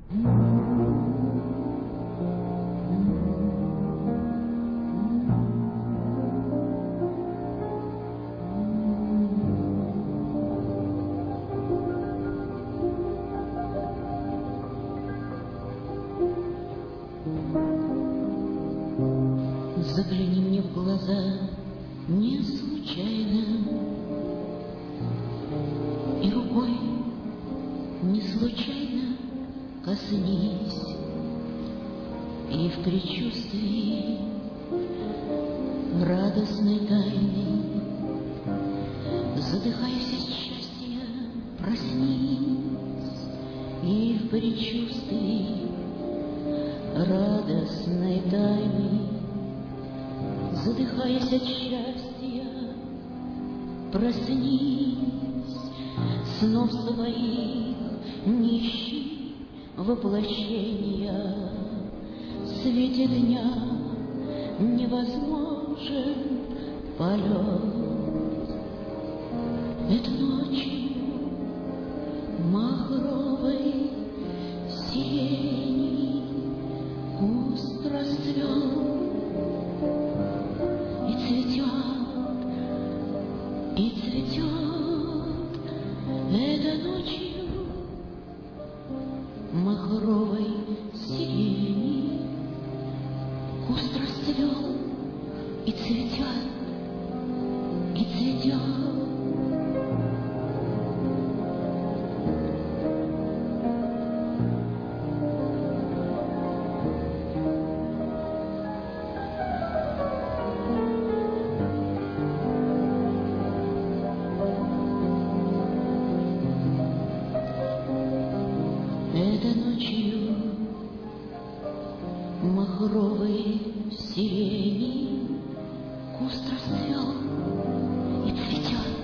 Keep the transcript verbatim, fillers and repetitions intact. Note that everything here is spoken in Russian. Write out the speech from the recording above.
Загляни мне в глаза не случайно, и рукой не случайно коснись, и в предчувствии радостной тайны, задыхаясь от счастья, проснись, и в предчувствии радостной тайны, задыхаясь от счастья, проснись, снов своих нищий воплощения, в свете дня невозможен полет. Это ночью махровой сирени куст расцвел, и цветет, и цветет этой ночью махровой сирени куст расцвел, и цветет, и цветет. Этой ночью махровой сирени куст расцвел, и цветет,